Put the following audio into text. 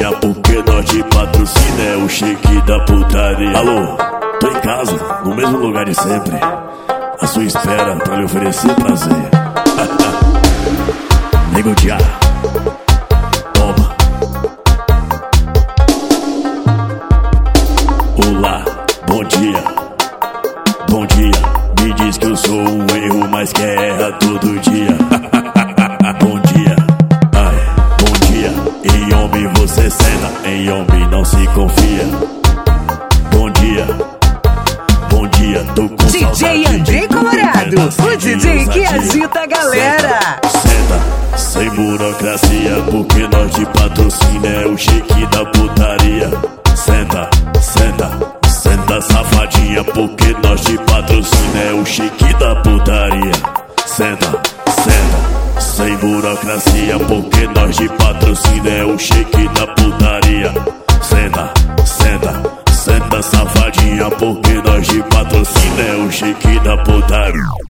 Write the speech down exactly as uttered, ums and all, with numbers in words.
safadinha, porque nós de patrocínio é o shake da putaria. Alô, tô em casa, no mesmo lugar de sempre, à sua espera pra lhe oferecer prazer. Nego de ar, toma. Olá, bom dia, bom dia. Me diz que eu sou um erro, mas que erra todo dia. Bom dia, ai, bom dia. Em homem você senta, em homem não se confia. Bom dia, bom dia, tô com D J Andrei Colorado, o D J que agita a galera. Senta, senta, sem burocracia, porque nós de patrocínio é o shake da putaria. Senta, senta, senta safadinha, porque nós de patrocínio é o shake da putaria. Senta, senta, sem burocracia, porque nós de patrocínio é o shake da